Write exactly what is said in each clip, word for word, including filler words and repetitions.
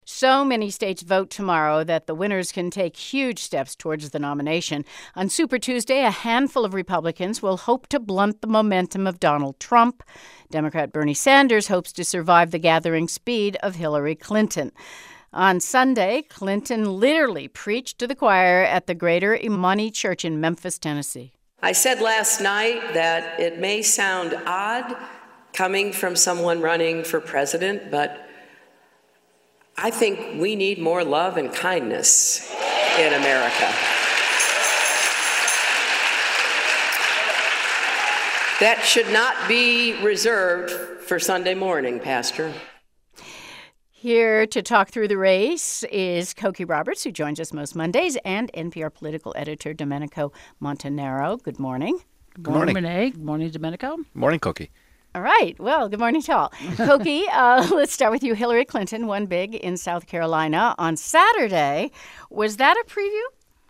So many states vote tomorrow that the winners can take huge steps towards the nomination. On Super Tuesday, a handful of Republicans will hope to blunt the momentum of Donald Trump. Democrat Bernie Sanders hopes to survive the gathering speed of Hillary Clinton. On Sunday, Clinton literally preached to the choir at the Greater Imani Church in Memphis, Tennessee. I said last night that it may sound odd coming from someone running for president, but I think we need more love and kindness in America. That should not be reserved for Sunday morning, Pastor. Here to talk through the race is Cokie Roberts, who joins us most Mondays, and N P R political editor Domenico Montanaro. Good morning. Good morning, Renee. Good morning, Domenico. Good morning, Cokie. All right. Well, good morning to all. Cokie, uh, let's start with you. Hillary Clinton won big in South Carolina on Saturday. Was that a preview?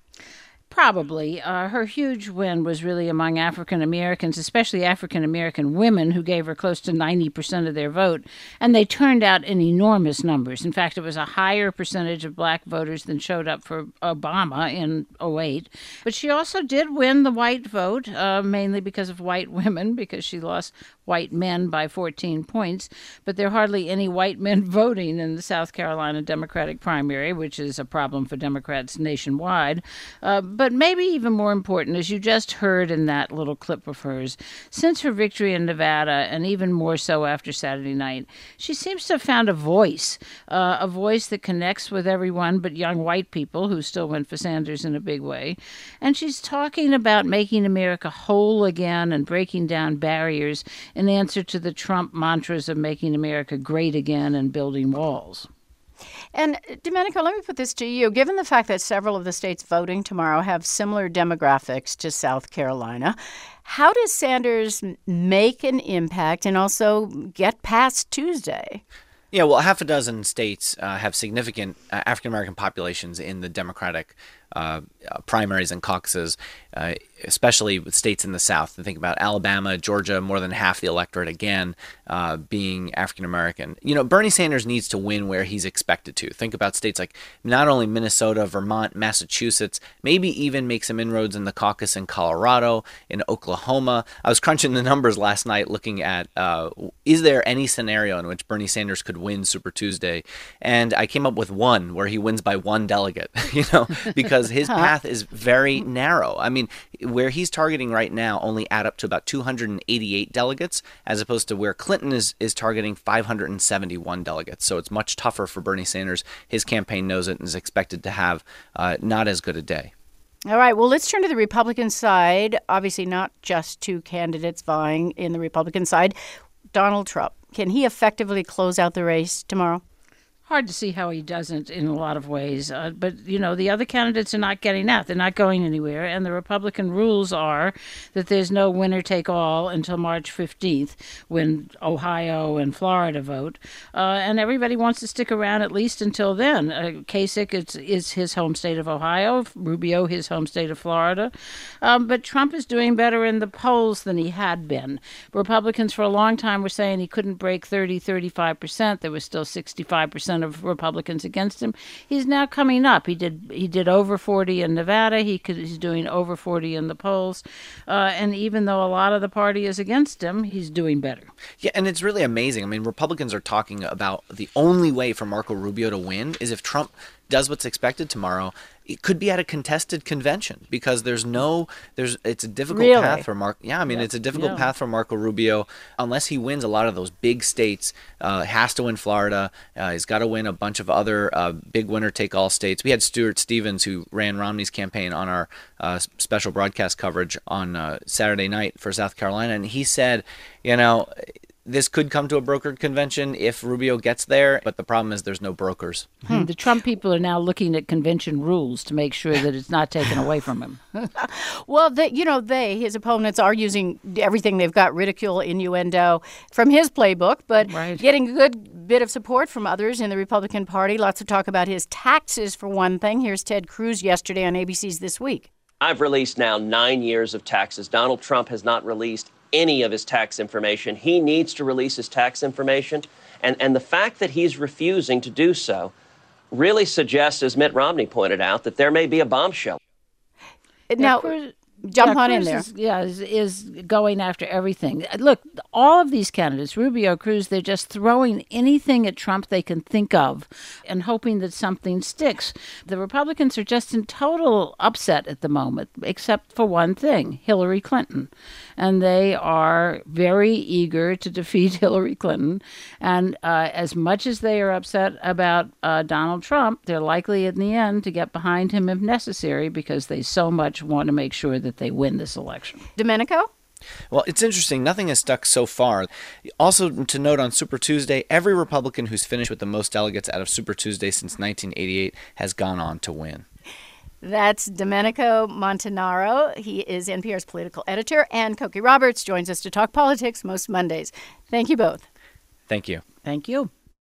Probably. Uh, her huge win was really among African Americans, especially African American women, who gave her close to ninety percent of their vote. And they turned out in enormous numbers. In fact, it was a higher percentage of black voters than showed up for Obama in oh eight. But she also did win the white vote, uh, mainly because of white women, because she lost white men by fourteen points. But there are hardly any white men voting in the South Carolina Democratic primary, which is a problem for Democrats nationwide. Uh, But maybe even more important, as you just heard in that little clip of hers, since her victory in Nevada, and even more so after Saturday night, she seems to have found a voice, uh, a voice that connects with everyone but young white people who still went for Sanders in a big way. And she's talking about making America whole again and breaking down barriers in answer to the Trump mantras of making America great again and building walls. And, Domenico, let me put this to you. Given the fact that several of the states voting tomorrow have similar demographics to South Carolina, how does Sanders make an impact and also get past Tuesday? Yeah, well, half a dozen states uh, have significant uh, African-American populations in the Democratic uh, primaries and caucuses, uh, especially with states in the South. Think about Alabama, Georgia, more than half the electorate, again, uh, being African-American. You know, Bernie Sanders needs to win where he's expected to. Think about states like not only Minnesota, Vermont, Massachusetts, maybe even make some inroads in the caucus in Colorado, in Oklahoma. I was crunching the numbers last night looking at, uh, is there any scenario in which Bernie Sanders could win Super Tuesday? And I came up with one where he wins by one delegate, you know, because his huh. path is very narrow. I mean, where he's targeting right now only add up to about two hundred eighty-eight delegates, as opposed to where Clinton is, is targeting five hundred seventy-one delegates. So it's much tougher for Bernie Sanders. His campaign knows it and is expected to have uh, not as good a day. All right. Well, let's turn to the Republican side. Obviously, not just two candidates vying in the Republican side. Donald Trump. Can he effectively close out the race tomorrow? Hard to see how he doesn't in a lot of ways. Uh, but, you know, the other candidates are not getting out. They're not going anywhere. And the Republican rules are that there's no winner take all until March fifteenth, when Ohio and Florida vote. Uh, and everybody wants to stick around at least until then. Uh, Kasich is, is his home state of Ohio, Rubio his home state of Florida. Um, but Trump is doing better in the polls than he had been. Republicans for a long time were saying he couldn't break thirty, thirty-five percent. There was still sixty-five percent of Republicans against him. He's now coming up. He did he did over forty in Nevada. He could, he's doing over forty in the polls. Uh, and even though a lot of the party is against him, he's doing better. Yeah, and it's really amazing. I mean, Republicans are talking about the only way for Marco Rubio to win is if Trump does what's expected tomorrow. It could be at a contested convention because there's no, there's, it's a difficult really? path for Mark. Yeah, I mean, yeah. it's a difficult yeah. path for Marco Rubio unless he wins a lot of those big states. Uh, has to win Florida. Uh, he's got to win a bunch of other uh, big winner-take-all states. We had Stuart Stevens, who ran Romney's campaign, on our uh, special broadcast coverage on uh, Saturday night for South Carolina, and he said, you know, this could come to a brokered convention if Rubio gets there, but the problem is there's no brokers. Hmm. The Trump people are now looking at convention rules to make sure that it's not taken away from him. Well, they, you know, they, his opponents, are using everything they've got, ridicule, innuendo, from his playbook, but right. getting a good bit of support from others in the Republican Party. Lots of talk about his taxes, for one thing. Here's Ted Cruz yesterday on A B C's This Week. I've released now nine years of taxes. Donald Trump has not released any of his tax information. He needs to release his tax information. And, and the fact that he's refusing to do so really suggests, as Mitt Romney pointed out, that there may be a bombshell. Now, Cruz- jump yeah, on in Cruz there. Is, yeah, is, is going after everything. Look, all of these candidates, Rubio, Cruz, they're just throwing anything at Trump they can think of and hoping that something sticks. The Republicans are just in total upset at the moment, except for one thing, Hillary Clinton. And they are very eager to defeat Hillary Clinton. And uh, as much as they are upset about uh, Donald Trump, they're likely in the end to get behind him if necessary because they so much want to make sure that they win this election. Domenico? Well, it's interesting. Nothing has stuck so far. Also, to note on Super Tuesday, every Republican who's finished with the most delegates out of Super Tuesday since nineteen eighty-eight has gone on to win. That's Domenico Montanaro. He is N P R's political editor, and Cokie Roberts joins us to talk politics most Mondays. Thank you both. Thank you. Thank you.